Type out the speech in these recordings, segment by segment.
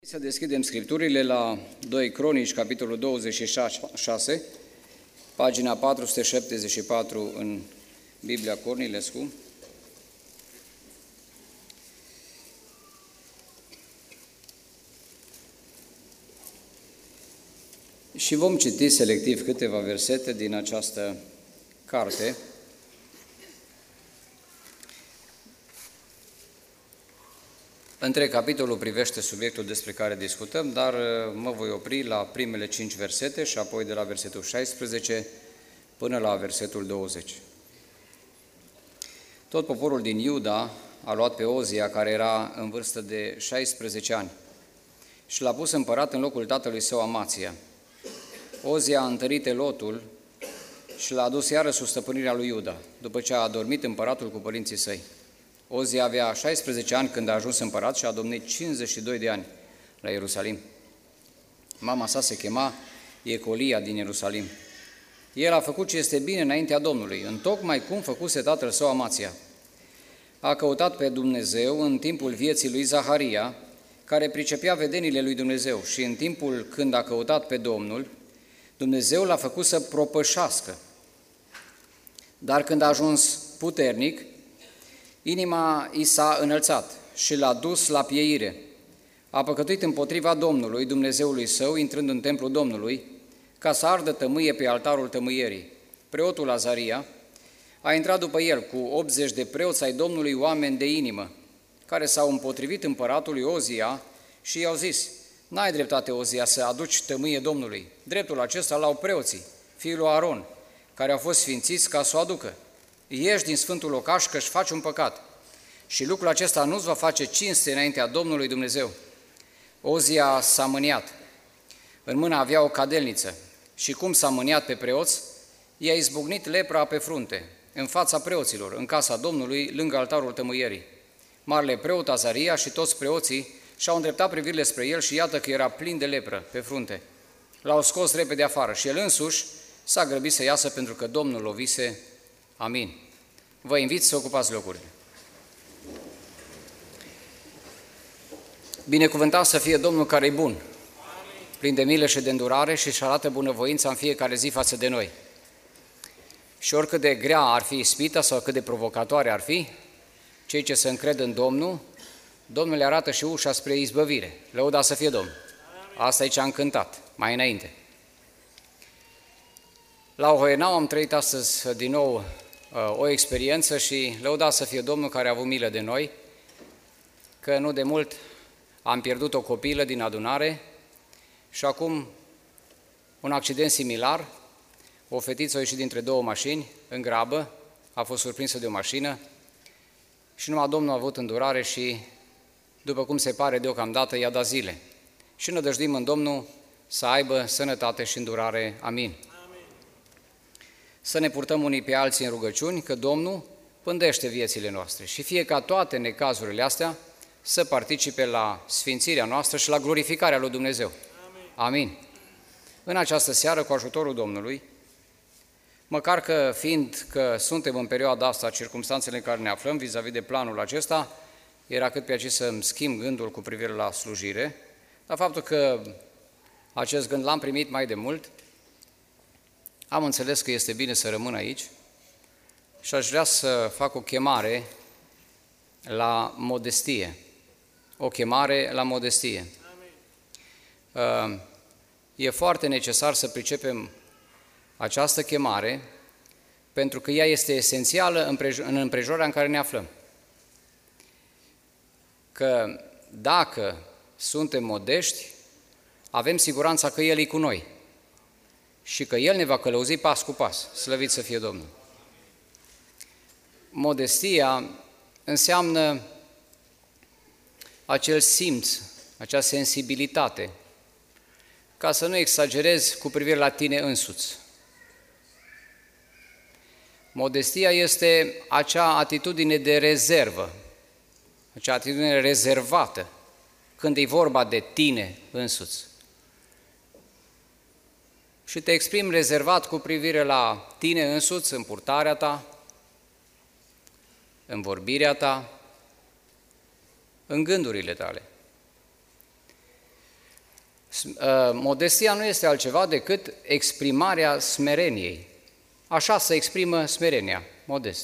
Să deschidem scripturile la 2 Cronici, capitolul 26, pagina 474 în Biblia Cornilescu. Și vom citi selectiv câteva versete din această carte. Întreg capitolul privește subiectul despre care discutăm, dar mă voi opri la primele 5 versete și apoi de la versetul 16 până la versetul 20. Tot poporul din Iuda a luat pe Ozia, care era în vârstă de 16 ani, și l-a pus împărat în locul tatălui său Amația. Ozia a întărit Elotul și l-a adus iară sub stăpânirea lui Iuda, după ce a adormit împăratul cu părinții săi. Ozia avea 16 ani când a ajuns împărat și a domnit 52 de ani la Ierusalim. Mama sa se chema Ecolia din Ierusalim. El a făcut ce este bine înaintea Domnului, întocmai cum făcuse tatăl său Amația. A căutat pe Dumnezeu în timpul vieții lui Zaharia, care pricepea vedenile lui Dumnezeu, și în timpul când a căutat pe Domnul, Dumnezeu l-a făcut să propășească. Dar când a ajuns puternic, inima i s-a înălțat și l-a dus la pieire. A păcătuit împotriva Domnului, Dumnezeului său, intrând în templul Domnului, ca să ardă tămâie pe altarul tămâierii. Preotul Azaria a intrat după el cu 80 de preoți ai Domnului, oameni de inimă, care s-au împotrivit împăratului Ozia și i-au zis: n-ai dreptate, Ozia, să aduci tămâie Domnului. Dreptul acesta l-au preoții, fiul lui Aron, care au fost sfințiți ca să o aducă. Ieși din sfântul locaș, că-și faci un păcat, și lucrul acesta nu-ți va face cinste înaintea Domnului Dumnezeu. Ozia s-a mâniat. În mână avea o cadelniță și cum s-a mâniat pe preoți, i-a izbucnit lepra pe frunte, în fața preoților, în casa Domnului, lângă altarul tămâierii. Marele preot Azaria și toți preoții și-au îndreptat privirile spre el și iată că era plin de lepră pe frunte. L-au scos repede afară și el însuși s-a grăbit să iasă pentru că Domnul lovise. Amin. Vă invit să ocupați locurile. Binecuvântat să fie Domnul care e bun, plin de milă și de îndurare și își arată bunăvoința în fiecare zi față de noi. Și oricât de grea ar fi ispita sau cât de provocatoare ar fi, cei ce se încred în Domnul, Domnul le arată și ușa spre izbăvire. Lăuda să fie Domnul. Asta e ce am cântat mai înainte. La Hohenau am trăit astăzi din nou o experiență și lăuda să fie Domnul care a avut milă de noi, că nu de mult am pierdut o copilă din adunare și acum un accident similar, o fetiță a ieșit dintre două mașini în grabă, a fost surprinsă de o mașină și numai Domnul a avut îndurare și, după cum se pare deocamdată, i-a dat zile. Și nădăjduim în Domnul să aibă sănătate și îndurare. Amin. Să ne purtăm unii pe alții în rugăciuni, că Domnul pândește viețile noastre și fie ca toate necazurile astea să participe la sfințirea noastră și la glorificarea lui Dumnezeu. Amin. În această seară, cu ajutorul Domnului, măcar că fiind că suntem în perioada asta, circumstanțele în care ne aflăm vis-a-vis de planul acesta, era cât pe aici să-mi schimb gândul cu privire la slujire, dar faptul că acest gând l-am primit mai de mult, am înțeles că este bine să rămân aici și aș vrea să fac o chemare la modestie. O chemare la modestie. E foarte necesar să pricepem această chemare, pentru că ea este esențială în împrejurarea în care ne aflăm. Că dacă suntem modești, avem siguranța că El e cu noi și că El ne va călăuzi pas cu pas. Slăvit să fie Domnul! Modestia înseamnă acel simț, acea sensibilitate, ca să nu exagerezi cu privire la tine însuți. Modestia este acea atitudine de rezervă, acea atitudine rezervată, când e vorba de tine însuți. Și te exprimi rezervat cu privire la tine însuți, în purtarea ta, în vorbirea ta, în gândurile tale. Modestia nu este altceva decât exprimarea smereniei. Așa se exprimă smerenia, modest.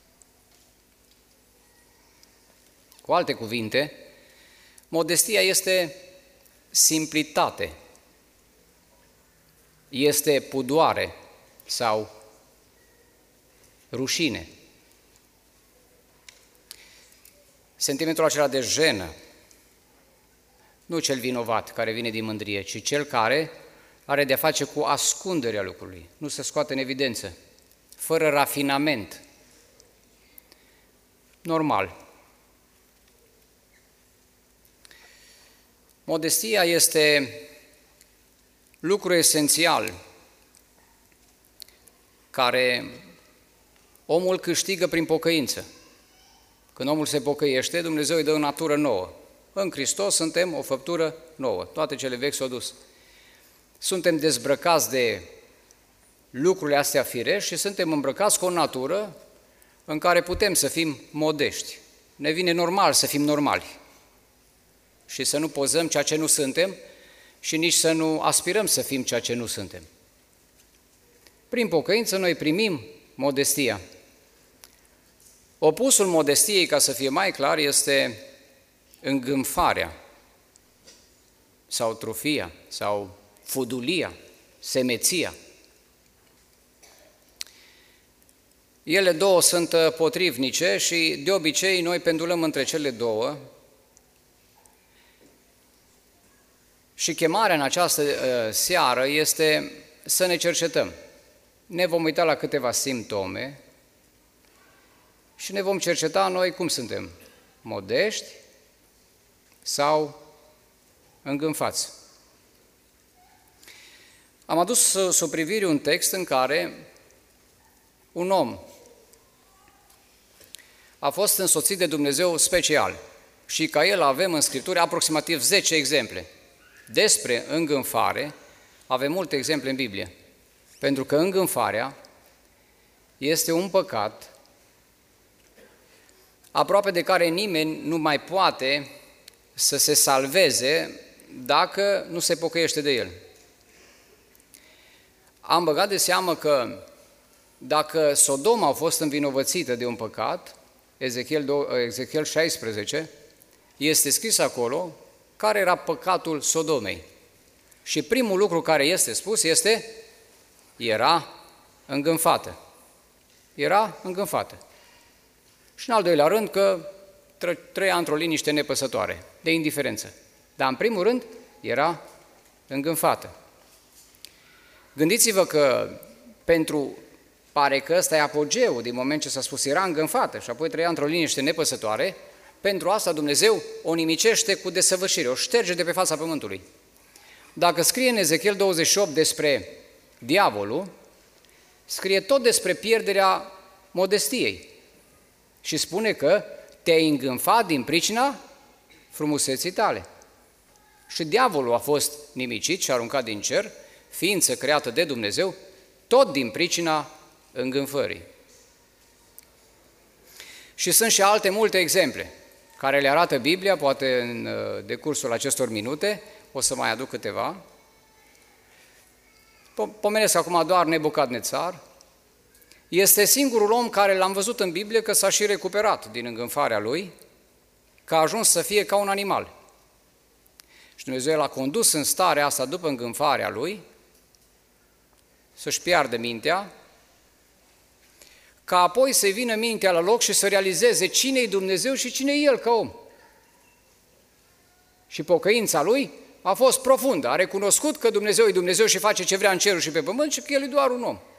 Cu alte cuvinte, modestia este simplitate, este pudoare sau rușine. Sentimentul acela de jenă, nu cel vinovat care vine din mândrie, ci cel care are de-a face cu ascunderea lucrului, nu se scoate în evidență, fără rafinament, normal. Modestia este lucru esențial care omul câștigă prin pocăință. Când omul se pocăiește, Dumnezeu îi dă o natură nouă. În Hristos suntem o făptură nouă, toate cele vechi s-au dus. Suntem dezbrăcați de lucrurile astea firești și suntem îmbrăcați cu o natură în care putem să fim modești. Ne vine normal să fim normali și să nu pozăm ceea ce nu suntem și nici să nu aspirăm să fim ceea ce nu suntem. Prin pocăință noi primim modestia. Opusul modestiei, ca să fie mai clar, este îngânfarea sau trufia sau fudulia, semeția. Ele două sunt potrivnice și de obicei noi pendulăm între cele două și chemarea în această seară este să ne cercetăm. Ne vom uita la câteva simptome și ne vom cerceta noi cum suntem, modești sau îngânfați. Am adus sub privire un text în care un om a fost însoțit de Dumnezeu special și ca el avem în Scripturi aproximativ 10 exemple. Despre îngânfare avem multe exemple în Biblie, pentru că îngânfarea este un păcat aproape de care nimeni nu mai poate să se salveze dacă nu se pocăiește de el. Am băgat de seamă că dacă Sodoma a fost învinovățită de un păcat, Ezechiel 16, este scris acolo care era păcatul Sodomei. Și primul lucru care este spus este, era îngânfată. Era îngânfată. Și în al doilea rând că trăia într-o liniște nepăsătoare, de indiferență. Dar în primul rând era îngânfată. Gândiți-vă că pare că ăsta e apogeul din moment ce s-a spus, era îngânfată și apoi trăia într-o liniște nepăsătoare, pentru asta Dumnezeu o nimicește cu desăvârșire, o șterge de pe fața pământului. Dacă scrie în Ezechiel 28 despre diavolul, scrie tot despre pierderea modestiei și spune că te-ai îngânfat din pricina frumuseții tale. Și diavolul a fost nimicit și aruncat din cer, ființă creată de Dumnezeu, tot din pricina îngânfării. Și sunt și alte multe exemple care le arată Biblia, poate în decursul acestor minute, o să mai aduc câteva. Pomenesc acum doar Nebucadnețar. Este singurul om care l-am văzut în Biblie că s-a și recuperat din îngânfarea lui, că a ajuns să fie ca un animal. Și Dumnezeu l-a condus în starea asta după îngânfarea lui, să-și piardă mintea, ca apoi să-i vină mintea la loc și să realizeze cine-i Dumnezeu și cine-i el ca om. Și pocăința lui a fost profundă, a recunoscut că Dumnezeu e Dumnezeu și face ce vrea în cerul și pe pământ și că el e doar un om.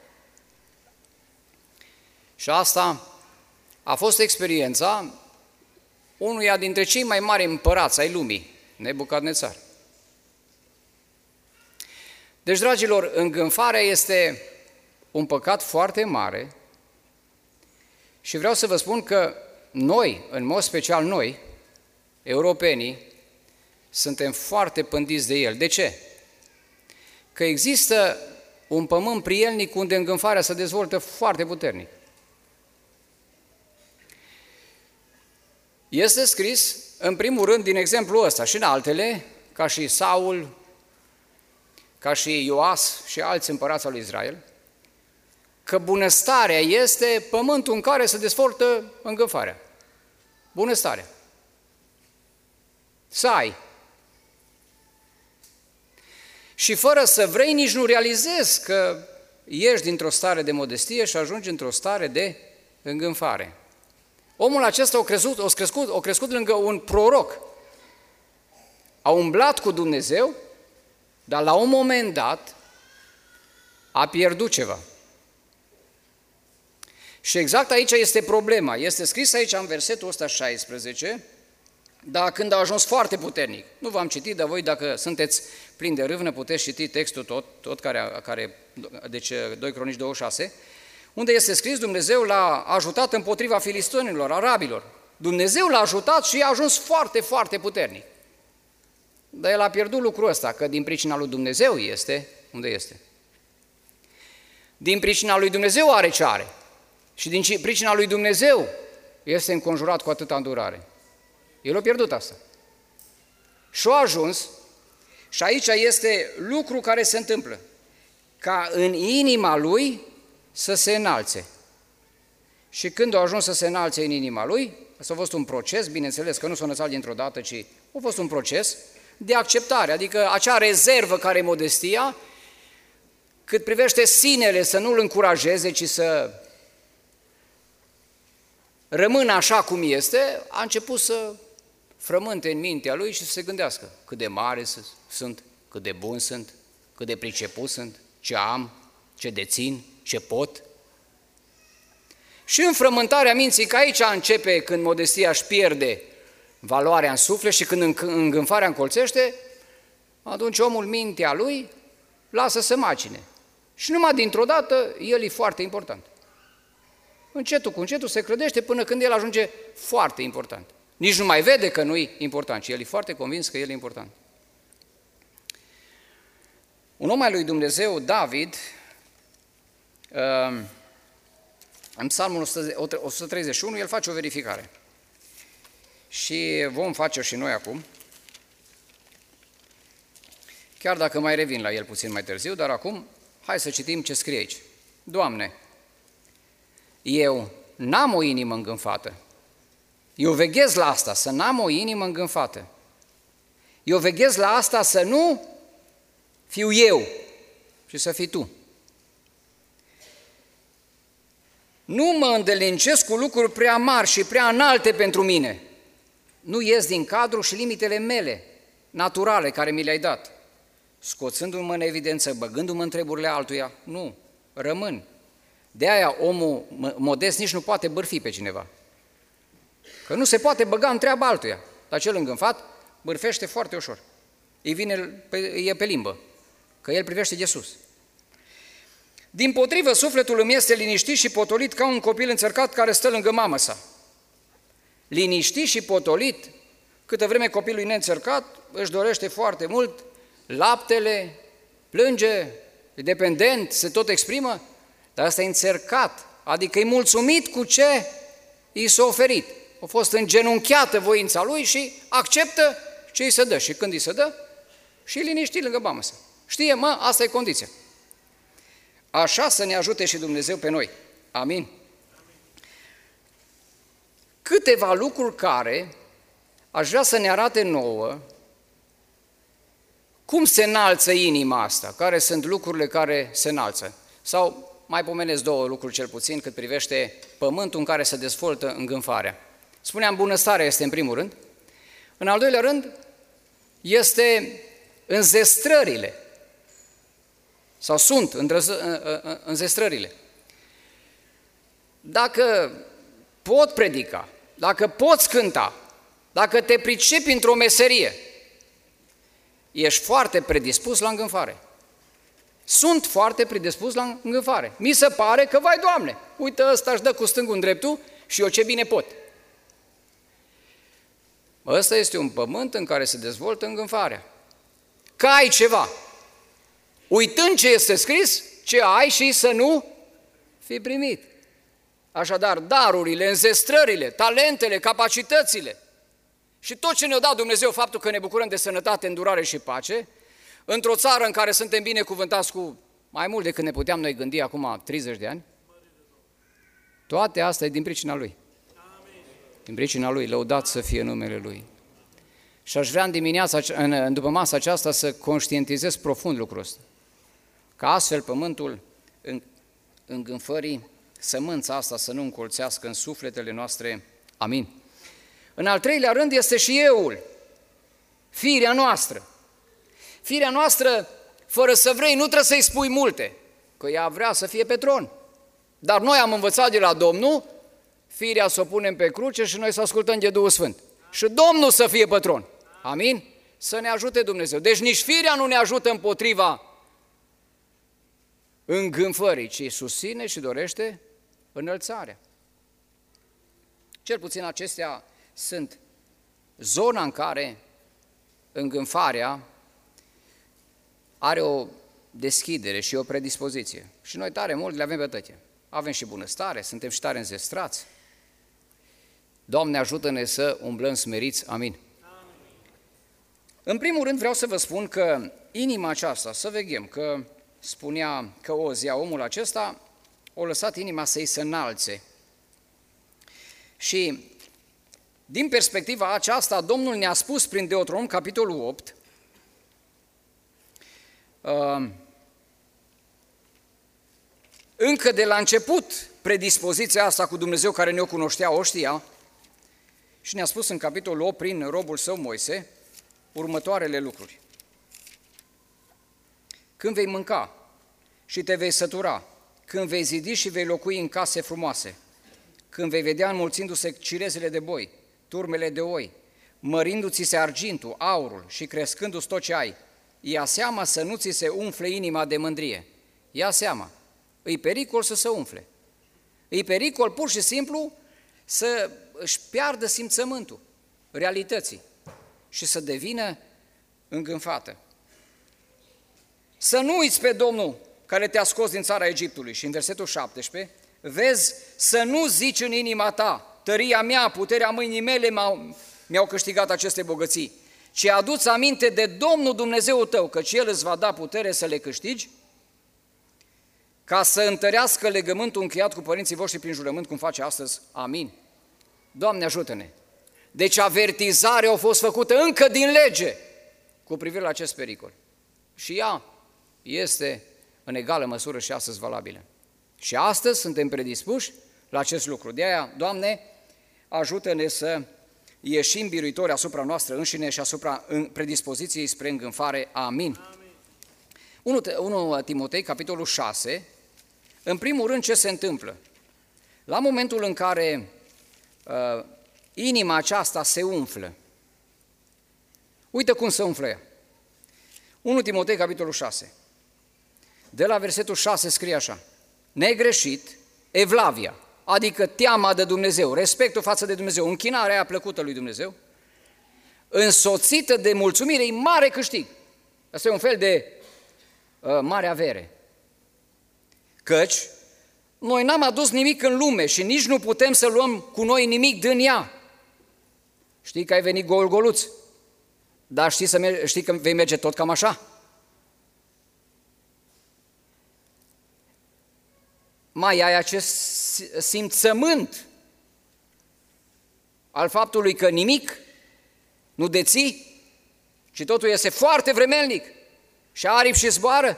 Și asta a fost experiența unuia dintre cei mai mari împărați ai lumii, Nebucadnețar. Deci, dragilor, îngânfarea este un păcat foarte mare și vreau să vă spun că noi, în mod special noi, europenii, suntem foarte pândiți de el. De ce? Că există un pământ prielnic unde îngânfarea se dezvoltă foarte puternic. Este scris, în primul rând, din exemplul ăsta și în altele, ca și Saul, ca și Ioas și alți împărați al lui Israel, că bunăstarea este pământul în care se dezvoltă îngânfarea. Bunăstarea. Să ai. Și fără să vrei, nici nu realizezi că ieși dintr-o stare de modestie și ajungi într-o stare de îngânfare. Omul acesta a crescut lângă un proroc. A umblat cu Dumnezeu, dar la un moment dat a pierdut ceva. Și exact aici este problema. Este scris aici în versetul 116, dar când a ajuns foarte puternic. Nu v-am citit, dar voi, dacă sunteți plini de râvnă, puteți citi textul tot deci 2 Cronici 26, unde este scris Dumnezeu l-a ajutat împotriva filistonilor, arabilor. Dumnezeu l-a ajutat și a ajuns foarte, foarte puternic. Dar el a pierdut lucrul ăsta, că din pricina lui Dumnezeu este unde este. Din pricina lui Dumnezeu are ce are. Și din pricina lui Dumnezeu este înconjurat cu atâta îndurare. El a pierdut asta. Și a ajuns, și aici este lucru care se întâmplă, ca în inima lui să se înalțe. Și când a ajuns să se înalțe în inima lui, asta a fost un proces, bineînțeles că nu s-a înălțat dintr-o dată, ci a fost un proces de acceptare, adică acea rezervă care e modestia, cât privește sinele să nu-l încurajeze, ci să rămână așa cum este, a început să frământe în mintea lui și să se gândească cât de mare sunt, cât de bun sunt, cât de priceput sunt, ce am, ce dețin, ce pot. Și în frământarea minții, că aici începe când modestia își pierde valoarea în suflet și când îngânfarea încolțește, atunci omul, mintea lui, lasă să macine. Și numai dintr-o dată, el e foarte important. Încetul cu încetul se crădește până când el ajunge foarte important. Nici nu mai vede că nu e important, ci el e foarte convins că el e important. Un om al lui Dumnezeu, David, în Psalmul 131, el face o verificare. Și vom face-o și noi acum, chiar dacă mai revin la el puțin mai târziu, dar acum hai să citim ce scrie aici. Doamne, eu n-am o inimă îngânfată. Eu veghez la asta, să n-am o inimă îngânfată. Eu veghez la asta să nu fiu eu, ci să fii tu. Nu mă îndelincesc cu lucruri prea mari și prea înalte pentru mine. Nu ies din cadrul și limitele mele, naturale, care mi le-ai dat. Scoțându-mă în evidență, băgându-mă în treburile altuia, nu, rămân. De aia omul modest nici nu poate bârfi pe cineva. Că nu se poate băga în treaba altuia. Dar cel îngânfat bârfește foarte ușor. E pe limbă, că el privește de sus. Dimpotrivă, sufletul îmi este liniștit și potolit ca un copil înțărcat care stă lângă mamă sa. Liniștit și potolit, câtă vreme copilul e neînțărcat, își dorește foarte mult laptele, plânge, e dependent, se tot exprimă, dar ăsta e înțărcat, adică e mulțumit cu ce i s-a oferit. A fost îngenunchiată voința lui și acceptă ce îi se dă. Și când îi se dă, și liniștit lângă mamă sa. Știe, asta e condiția. Așa să ne ajute și Dumnezeu pe noi. Amin. Câteva lucruri care aș vrea să ne arate nouă cum se înalță inima asta, care sunt lucrurile care se înalță. Sau mai pomenesc două lucruri cel puțin cât privește pământul în care se dezvoltă îngânfarea. Spuneam, bunăstarea este în primul rând. În al doilea rând, este înzestrările. Sau sunt înzestrările. Dacă pot predica, dacă poți cânta, dacă te pricepi într-o meserie, ești foarte predispus la îngânfare. Sunt foarte predispus la îngânfare. Mi se pare că, vai, Doamne, uite, ăsta își dă cu stângul în dreptul și eu ce bine pot. Ăsta este un pământ în care se dezvoltă îngânfarea. Că ai ceva. Uitând ce este scris, ce ai și să nu fi primit. Așadar, darurile, înzestrările, talentele, capacitățile și tot ce ne-a dat Dumnezeu, faptul că ne bucurăm de sănătate, îndurare și pace, într-o țară în care suntem binecuvântați cu mai mult decât ne puteam noi gândi acum 30 de ani, toate astea e din pricina Lui. Din pricina Lui, lăudat să fie numele Lui. Și aș vrea după masa aceasta să conștientizez profund lucrul ăsta. Ca astfel pământul îngânfării, sămânța asta să nu încolțească în sufletele noastre. Amin. În al treilea rând este și euul, firea noastră. Firea noastră, fără să vrei, nu trebuie să-i spui multe, că ea vrea să fie pe tron. Dar noi am învățat de la Domnul, firea să o punem pe cruce și noi să ascultăm de Duhul Sfânt. Și Domnul să fie pătron. Amin? Să ne ajute Dumnezeu. Deci nici firea nu ne ajută împotriva îngânfării, ci susține și dorește înălțarea. Cel puțin acestea sunt zona în care îngânfarea are o deschidere și o predispoziție. Și noi tare mult le avem pe toate. Avem și bunăstare, suntem și tare înzestrați. Doamne, ajută-ne să umblăm smeriți. Amin. În primul rând vreau să vă spun că inima aceasta, să veghem, că spunea că Ozia, omul acesta, o lăsat inima să-i se înalțe. Și din perspectiva aceasta, Domnul ne-a spus prin Deuteronom, capitolul 8, încă de la început predispoziția asta cu Dumnezeu care ne-o cunoștea, o știa, și ne-a spus în capitolul 8, prin robul său Moise, următoarele lucruri. Când vei mânca și te vei sătura, când vei zidi și vei locui în case frumoase, când vei vedea înmulțindu-se cirezele de boi, turmele de oi, mărindu-ți se argintul, aurul și crescându-ți tot ce ai, ia seama să nu ți se umfle inima de mândrie. Ia seama, îi pericol să se umfle. Îi pericol pur și simplu să își piardă simțământul realității și să devină îngânfată. Să nu uiți pe Domnul care te-a scos din țara Egiptului. Și în versetul 17, vezi, să nu zici în inima ta, tăria mea, puterea mâinii mele mi-au câștigat aceste bogății, ci adu-ți aminte de Domnul Dumnezeul tău, căci El îți va da putere să le câștigi, ca să întărească legământul încheiat cu părinții voștri prin jurământ, cum face astăzi. Amin. Doamne, ajută-ne! Deci avertizarea a fost făcută încă din lege cu privire la acest pericol. Și ea este în egală măsură și astăzi valabilă. Și astăzi suntem predispuși la acest lucru. De aia, Doamne, ajută-ne să ieșim biruitori asupra noastră înșine și asupra predispoziției spre îngânfare. Amin. 1 Timotei, capitolul 6, în primul rând ce se întâmplă? La momentul în care inima aceasta se umflă, uite cum se umflă ea. 1 Timotei, capitolul 6, de la versetul 6 scrie așa: negreșit, evlavia, adică teama de Dumnezeu, respectul față de Dumnezeu, închinarea aia plăcută lui Dumnezeu, însoțită de mulțumire, e mare câștig. Asta e un fel de mare avere. Căci noi n-am adus nimic în lume și nici nu putem să luăm cu noi nimic din ea. Știi că ai venit gol-goluț, dar știi că vei merge tot cam așa? Mai ai acest simțământ al faptului că nimic nu deții, ci totul este foarte vremelnic și aripi și zboară.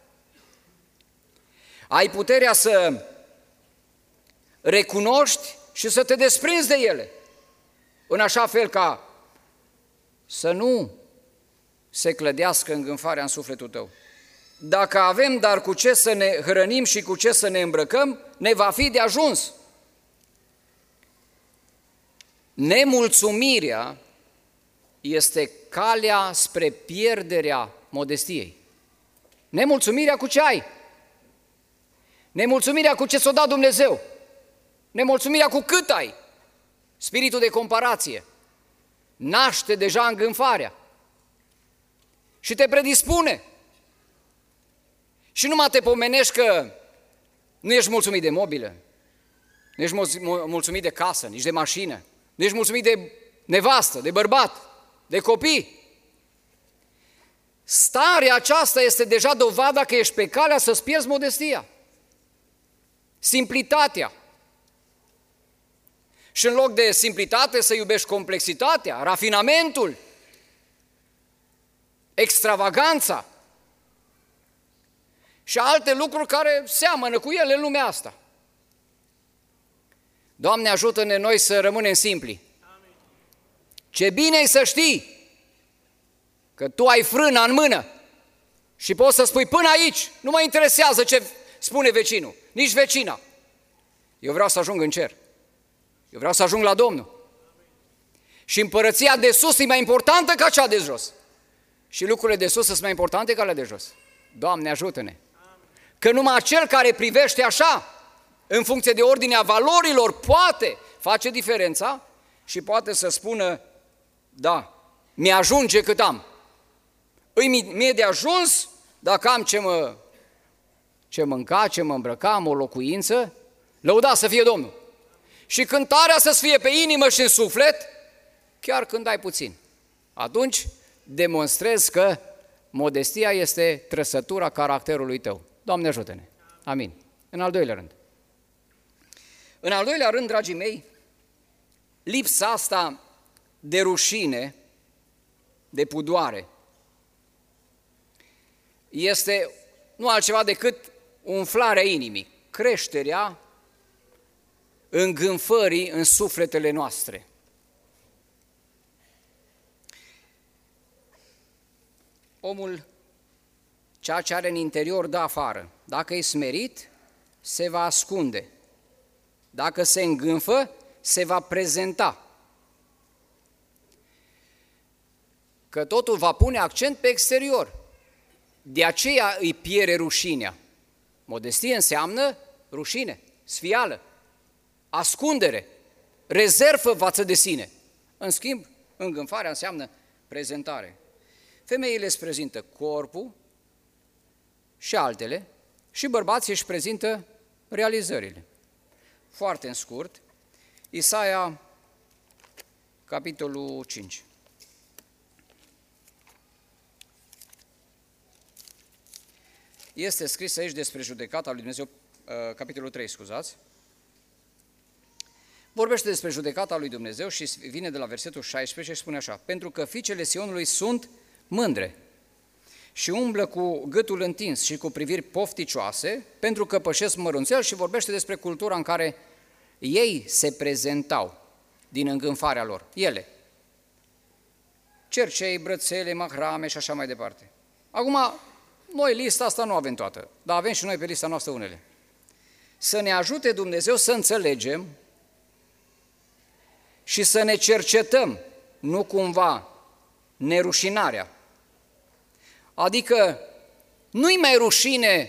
Ai puterea să recunoști și să te desprinzi de ele, în așa fel ca să nu se clădească îngânfarea în sufletul tău. Dacă avem dar cu ce să ne hrănim și cu ce să ne îmbrăcăm, ne va fi de ajuns. Nemulțumirea este calea spre pierderea modestiei. Nemulțumirea cu ce ai? Nemulțumirea cu ce ți-o dat Dumnezeu. Nemulțumirea cu cât ai. Spiritul de comparație naște deja îngânfarea și te predispune. Și numai te pomenești că nu ești mulțumit de mobilă, nu ești mulțumit de casă, nici de mașină, nu ești mulțumit de nevastă, de bărbat, de copii. Starea aceasta este deja dovada că ești pe calea să-ți pierzi modestia, simplitatea. Și în loc de simplitate să iubești complexitatea, rafinamentul, extravaganța și alte lucruri care seamănă cu ele în lumea asta. Doamne, ajută-ne noi să rămânem simpli. Ce bine e să știi că tu ai frâna în mână și poți să spui până aici, nu mă interesează ce spune vecinul, nici vecina. Eu vreau să ajung în cer. Eu vreau să ajung la Domnul. Și împărăția de sus e mai importantă ca cea de jos. Și lucrurile de sus sunt mai importante ca ale de jos. Doamne, ajută-ne! Că numai cel care privește așa, în funcție de ordinea valorilor, poate face diferența și poate să spună, da, mi-ajunge cât am. Mie de ajuns dacă am ce mânca, ce mă îmbrăca, am o locuință, lăudat să fie Domnul. Și cântarea să-ți fie pe inimă și în suflet, chiar când ai puțin. Atunci demonstrezi că modestia este trăsătura caracterului tău. Doamne, ajută-ne! Amin. În al doilea rând. În al doilea rând, dragii mei, lipsa asta de rușine, de pudoare, este nu altceva decât umflarea inimii, creșterea îngânfării în sufletele noastre. Omul, ceea ce are în interior, dă afară. Dacă e smerit, se va ascunde. Dacă se îngânfă, se va prezenta. Că totul va pune accent pe exterior. De aceea îi pierde rușinea. Modestie înseamnă rușine, sfială, ascundere, rezervă față de sine. În schimb, îngânfarea înseamnă prezentare. Femeile își prezintă corpul și altele și bărbații își prezintă realizările. Foarte în scurt, Isaia, capitolul 5. Este scris aici despre judecata lui Dumnezeu, capitolul 3, scuzați. Vorbește despre judecata lui Dumnezeu și vine de la versetul 16 și spune așa: pentru că fiicele Sionului sunt mândre și umblă cu gâtul întins și cu priviri pofticioase, pentru că pășesc mărunțel, și vorbește despre cultura în care ei se prezentau din îngânfarea lor, ele. Cercei, brățele, mahrame și așa mai departe. Acum, noi lista asta nu avem toată, dar avem și noi pe lista noastră unele. Să ne ajute Dumnezeu să înțelegem și să ne cercetăm, nu cumva nerușinarea. Adică nu-i mai rușine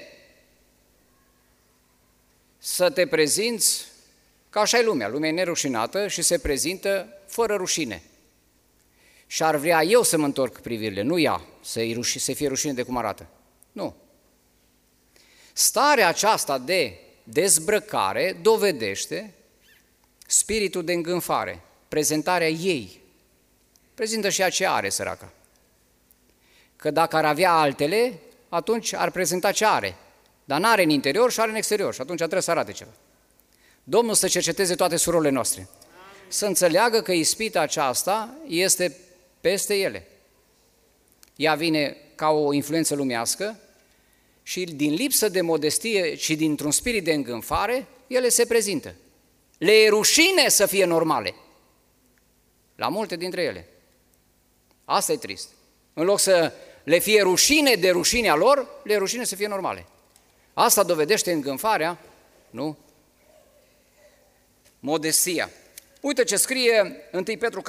să te prezinți, că așa e lumea, lumea e nerușinată și se prezintă fără rușine. Și ar vrea eu să mă întorc privirile, nu ea, să fie rușine de cum arată. Nu. Starea aceasta de dezbrăcare dovedește spiritul de îngânfare, prezentarea ei. Prezintă și ea ce are, săraca. Că dacă ar avea altele, atunci ar prezenta ce are. Dar n-are în interior și are în exterior și atunci trebuie să arate ceva. Domnul să cerceteze toate surorile noastre. Să înțeleagă că ispita aceasta este peste ele. Ea vine ca o influență lumească și din lipsă de modestie și dintr-un spirit de îngânfare, ele se prezintă. Le e rușine să fie normale. La multe dintre ele. Asta e trist. În loc să le fie rușine de rușinea lor, le e rușine să fie normale. Asta dovedește îngânfarea, nu? Modestia. Uite ce scrie 1 Petru,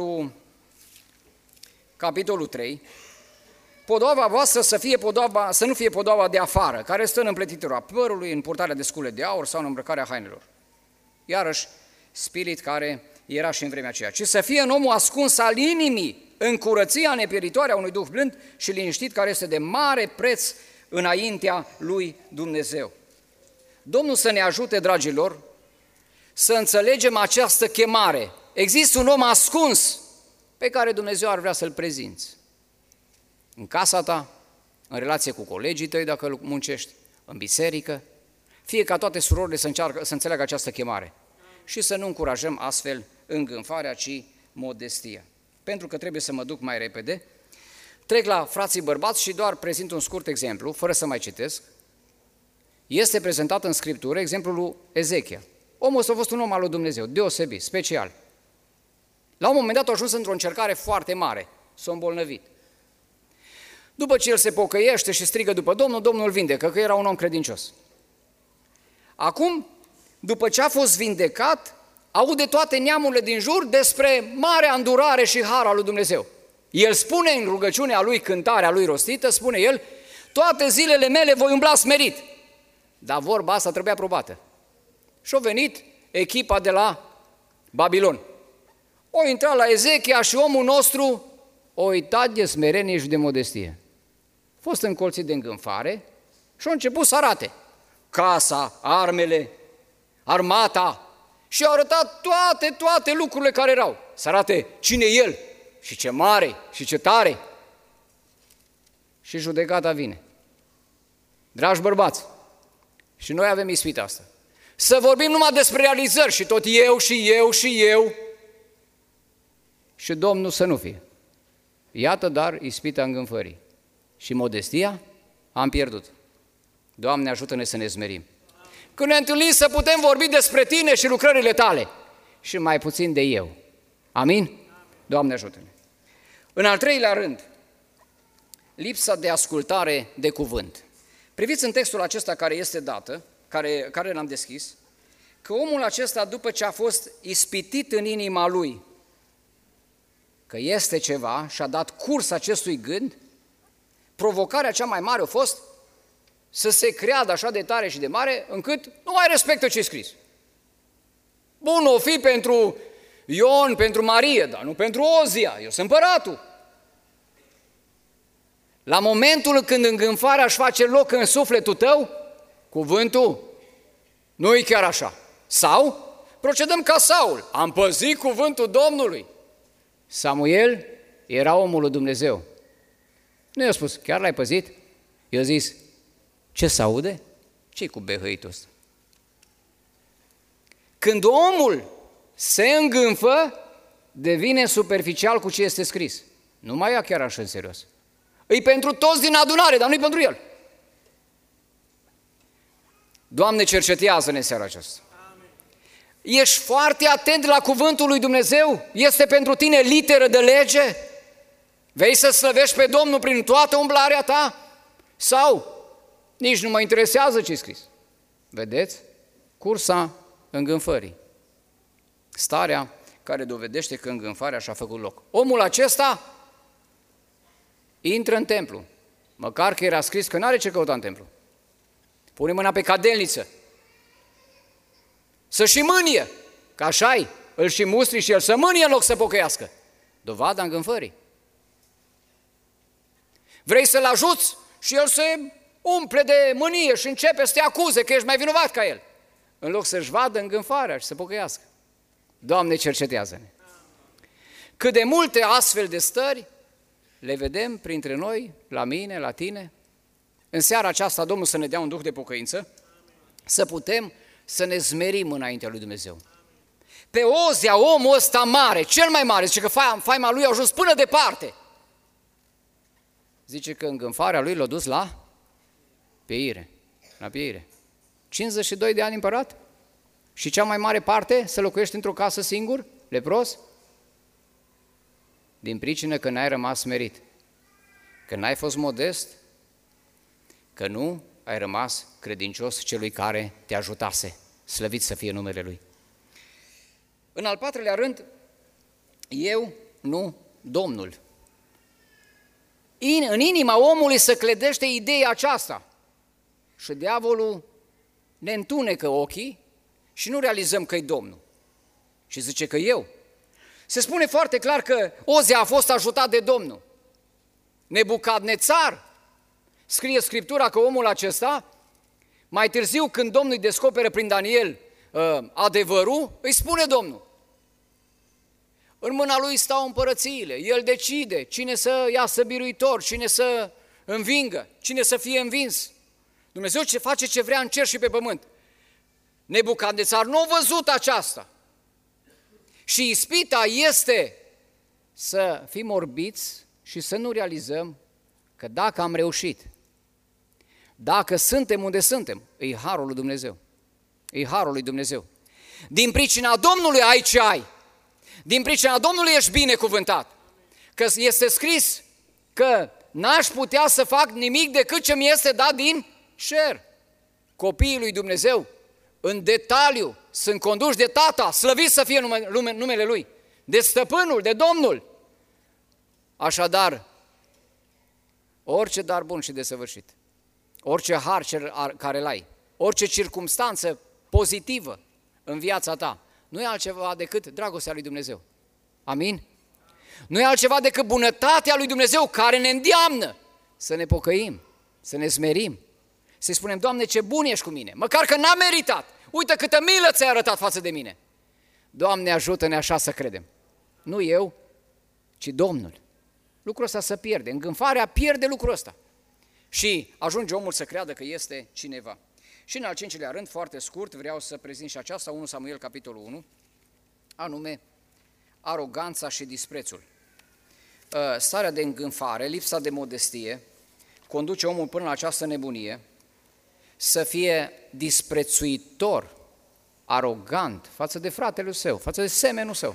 capitolul 3. Podoaba voastră să nu fie podoaba de afară, care stă în împletitura părului, în purtarea de scule de aur sau în îmbrăcarea hainelor. Iarăși, spirit care era și în vremea aceea, ci să fie în omul ascuns al inimii, în curăția nepieritoare a unui duh blând și liniștit, care este de mare preț înaintea lui Dumnezeu. Domnul să ne ajute, dragilor, să înțelegem această chemare. Există un om ascuns pe care Dumnezeu ar vrea să-l prezinți. în casa ta, în relație cu colegii tăi dacă muncești, în biserică, fie ca toate surorile să înțeleagă această chemare și să nu încurajăm astfel îngânfarea, ci modestia. Pentru că trebuie să mă duc mai repede, trec la frații bărbați și doar prezint un scurt exemplu, fără să mai citesc. Este prezentat în Scriptură exemplul lui Ezechia. Omul ăsta a fost un om al lui Dumnezeu, deosebit, special. La un moment dat a ajuns într-o încercare foarte mare, s-a îmbolnăvit. După ce el se pocăiește și strigă după Domnul, Domnul îl vindecă, că era un om credincios. Acum, după ce a fost vindecat, aude toate neamurile din jur despre marea îndurare și har al lui Dumnezeu. El spune în rugăciunea lui, cântarea lui rostită, spune el, toate zilele mele voi umbla smerit. Dar vorba asta trebuie aprobată. Și a venit echipa de la Babilon. O intrat la Ezechia și omul nostru o uitat de smerenie și de modestie. A fost încolțit de îngânfare și a început să arate casa, armele, armata și a arătat toate lucrurile care erau. Să arate cine e el și ce mare și ce tare. Și judecata vine. Dragi bărbați, și noi avem ispita asta. Să vorbim numai despre realizări și tot eu și eu și eu și Domnul să nu fie. Iată dar ispita îngânfării și modestia am pierdut. Doamne, ajută-ne să ne smerim. Când ne întâlnim să putem vorbi despre Tine și lucrările Tale și mai puțin de eu. Amin? Doamne, ajută-ne. În al treilea rând, lipsa de ascultare de cuvânt. Priviți în textul acesta care este dată, care l-am deschis, că omul acesta, după ce a fost ispitit în inima lui, că este ceva și a dat curs acestui gând, provocarea cea mai mare a fost să se creadă așa de tare și de mare, încât nu mai respectă ce-i scris. Bun, o fi pentru Ion, pentru Marie, dar nu pentru Ozia, eu sunt împăratul. La momentul când îngânfarea își face loc în sufletul tău, cuvântul nu-i chiar așa. Sau procedăm ca Saul, am păzit cuvântul Domnului. Samuel era omul lui Dumnezeu. Nu i-a spus, chiar l-ai păzit? I-a zis, ce s-aude? Ce-i cu behăitul ăsta? Când omul se îngânfă, devine superficial cu ce este scris. Nu mai ia chiar așa în serios. E pentru toți din adunare, dar nu-i pentru el. Doamne, cercetează-ne seara aceasta. Ești foarte atent la cuvântul lui Dumnezeu? Este pentru tine literă de lege? Vei să slăvești pe Domnul prin toată umblarea ta? Sau nici nu mă interesează ce-i scris? Vedeți? Cursa îngânfării. Starea care dovedește că îngânfarea și-a făcut loc. Omul acesta intră în templu, măcar că era scris că n-are ce căuta în templu. Pune mâna pe cadelniță, să și mânie, că așa-i, îl și mustri și el să mânie în loc să pocăiască. Dovada îngânfării. Vrei să-l ajuți și el se umple de mânie și începe să te acuze că ești mai vinovat ca el, în loc să-și vadă îngânfarea și să pocăiască. Doamne, cercetează-ne! Cât de multe astfel de stări le vedem printre noi, la mine, la tine. În seara aceasta Domnul să ne dea un duh de pocăință, să putem să ne zmerim înaintea lui Dumnezeu. Pe Ozia, omul ăsta mare, cel mai mare, zice că faima lui a ajuns până departe. Zice că îngânfarea lui l-a dus la pieire. La pieire. 52 de ani împărat? Și cea mai mare parte să locuiești într-o casă singur, lepros? Din pricină că n-ai rămas smerit, că n-ai fost modest, că nu ai rămas credincios celui care te ajutase. Slăvit să fie numele Lui. În al patrulea rând, eu, nu Domnul. În inima omului se clădește ideea aceasta și diavolul ne întunecă ochii și nu realizăm că e Domnul. Și zice că eu. Se spune foarte clar că Ozia a fost ajutat de Domnul. Nebucadnețar, scrie Scriptura că omul acesta, mai târziu când Domnul îi descoperă prin Daniel adevărul, îi spune Domnul: În mâna lui stau împărățiile, el decide cine să iasă biruitor, cine să învingă, cine să fie învins. Dumnezeu ce face ce vrea în cer și pe pământ. Nebucadnețar nu a văzut aceasta. Și ispita este să fim orbiți și să nu realizăm că dacă am reușit, dacă suntem unde suntem, e harul lui Dumnezeu. E harul lui Dumnezeu. Din pricina Domnului ai ce ai. Din pricina Domnului ești binecuvântat. Că este scris că n-aș putea să fac nimic decât ce mi este dat din cer. Copiii lui Dumnezeu, în detaliu, sunt conduși de Tata, slăvit să fie numele Lui, de Stăpânul, de Domnul. Așadar, orice dar bun și desăvârșit, orice har care l-ai, orice circumstanță pozitivă în viața ta, nu e altceva decât dragostea lui Dumnezeu. Amin? Nu e altceva decât bunătatea lui Dumnezeu care ne îndeamnă să ne pocăim, să ne smerim, să-i spunem, Doamne, ce bun ești cu mine, măcar că n-am meritat, uite câtă milă ți-ai arătat față de mine. Doamne, ajută-ne așa să credem. Nu eu, ci Domnul. Lucrul ăsta se pierde, îngânfarea pierde lucrul ăsta. Și ajunge omul să creadă că este cineva. Și în al cincilea rând, foarte scurt, vreau să prezint și aceasta, 1 Samuel, capitolul 1, anume aroganța și disprețul. Starea de îngânfare, lipsa de modestie, conduce omul până la această nebunie, să fie disprețuitor, arogant față de fratele său, față de semenul său.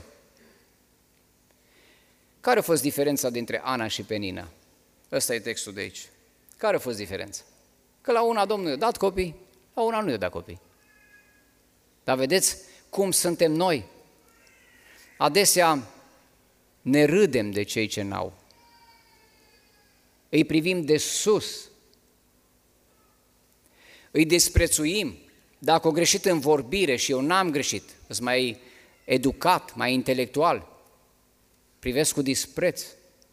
Care a fost diferența dintre Ana și Penina? Ăsta e textul de aici. Care a fost diferența? Că la una Domnul i-a dat copii, la una nu i-a dat copii. Dar vedeți cum suntem noi? Adesea ne râdem de cei ce n-au. Îi privim de sus. Îi desprețuim. Dacă o greșit în vorbire și eu n-am greșit, sunt mai educat, mai intelectual, privesc cu dispreț.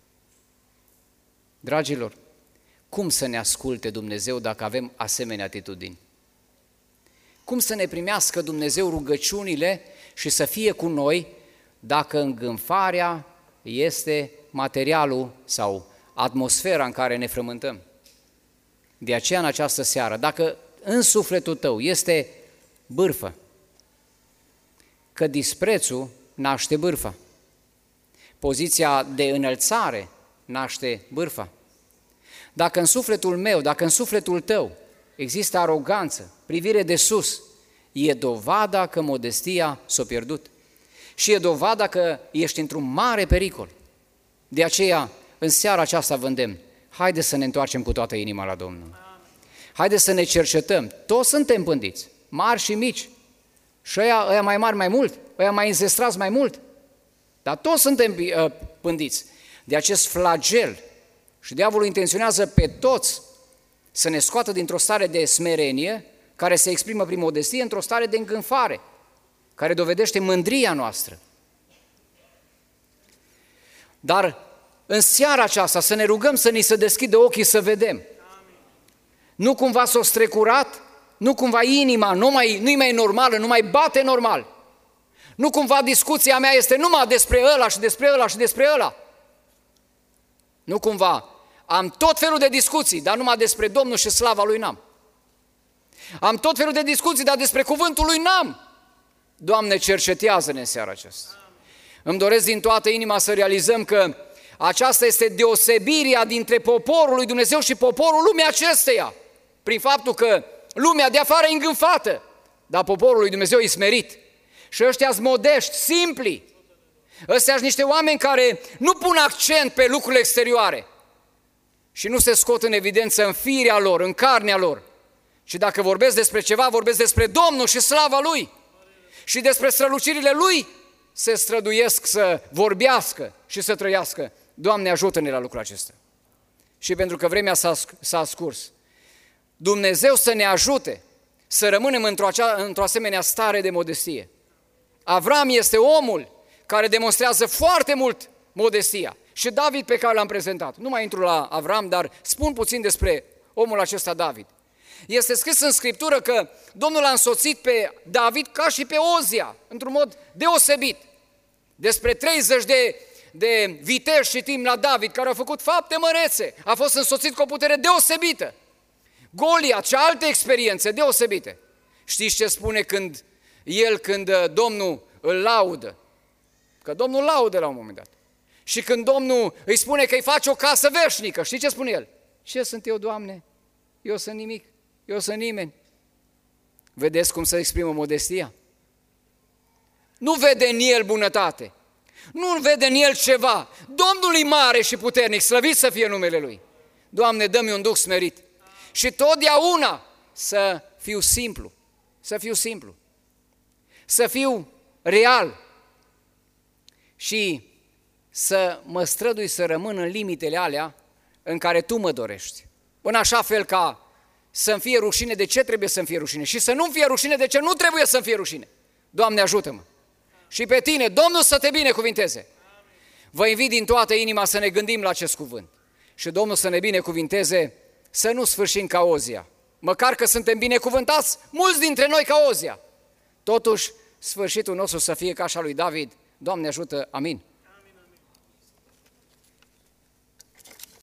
Dragilor, cum să ne asculte Dumnezeu dacă avem asemenea atitudini? Cum să ne primească Dumnezeu rugăciunile și să fie cu noi dacă îngânfarea este materialul sau atmosfera în care ne frământăm? De aceea în această seară, dacă în sufletul tău este bârfă, că disprețul naște bârfa, poziția de înălțare naște bârfa. Dacă în sufletul meu, dacă în sufletul tău există aroganță, privire de sus, e dovada că modestia s-a pierdut și e dovada că ești într-un mare pericol. De aceea, în seara aceasta vă îndemn, haide să ne întoarcem cu toată inima la Domnul. Haide să ne cercetăm, toți suntem pândiți, mari și mici, și ăia mai mari mai mult, ăia mai înzestrați mai mult, dar toți suntem pândiți de acest flagel și diavolul intenționează pe toți să ne scoată dintr-o stare de smerenie, care se exprimă prin modestie, într-o stare de îngânfare, care dovedește mândria noastră. Dar în seara aceasta să ne rugăm să ni se deschidă ochii să vedem. Nu cumva s-o strecurat, nu cumva inima nu-i mai normală, nu mai bate normal. Nu cumva discuția mea este numai despre ăla și despre ăla și despre ăla. Nu cumva am tot felul de discuții, dar numai despre Domnul și slava Lui n-am. Am tot felul de discuții, dar despre cuvântul Lui n-am. Doamne, cercetează-ne în seara aceasta. Îmi doresc din toată inima să realizăm că aceasta este deosebirea dintre poporul lui Dumnezeu și poporul lumii acesteia. Prin faptul că lumea de afară e îngânfată, dar poporul lui Dumnezeu e smerit. Și ăștia-s modești, simpli. Ăștia-s niște oameni care nu pun accent pe lucrurile exterioare și nu se scot în evidență în firea lor, în carnea lor. Și dacă vorbesc despre ceva, vorbesc despre Domnul și slava Lui. Și despre strălucirile Lui se străduiesc să vorbească și să trăiască. Doamne, ajută-ne la lucrul acesta. Și pentru că vremea s-a scurs, Dumnezeu să ne ajute să rămânem într-o asemenea stare de modestie. Avram este omul care demonstrează foarte mult modestia. Și David pe care l-am prezentat. Nu mai intru la Avram, dar spun puțin despre omul acesta David. Este scris în Scriptură că Domnul a însoțit pe David ca și pe Ozia, într-un mod deosebit. Despre 30 de viteși citim la David, care au făcut fapte mărețe. A fost însoțit cu o putere deosebită. Goliat și alte experiențe deosebite. Știți ce spune când Domnul îl laudă? Că Domnul laudă la un moment dat. Și când Domnul îi spune că îi face o casă veșnică, știi ce spune el? Ce sunt eu, Doamne? Eu sunt nimic, eu sunt nimeni. Vedeți cum se exprimă modestia? Nu vede în el bunătate, nu vede în el ceva. Domnul e mare și puternic, slăvit să fie numele Lui. Doamne, dă-mi un duh smerit. Și totdeauna să fiu simplu, să fiu real și să mă strădui să rămân în limitele alea în care Tu mă dorești. În așa fel ca să-mi fie rușine de ce trebuie să-mi fie rușine și să nu-mi fie rușine de ce nu trebuie să-mi fie rușine. Doamne, ajută-mă! Și pe Tine, Domnul să Te binecuvinteze! Vă invit din toată inima să ne gândim la acest cuvânt și Domnul să ne binecuvinteze să nu sfârșim ca Ozia. Măcar că suntem binecuvântați, mulți dintre noi ca Ozia. Totuși, sfârșitul nostru să fie ca așa lui David. Doamne ajută, amin.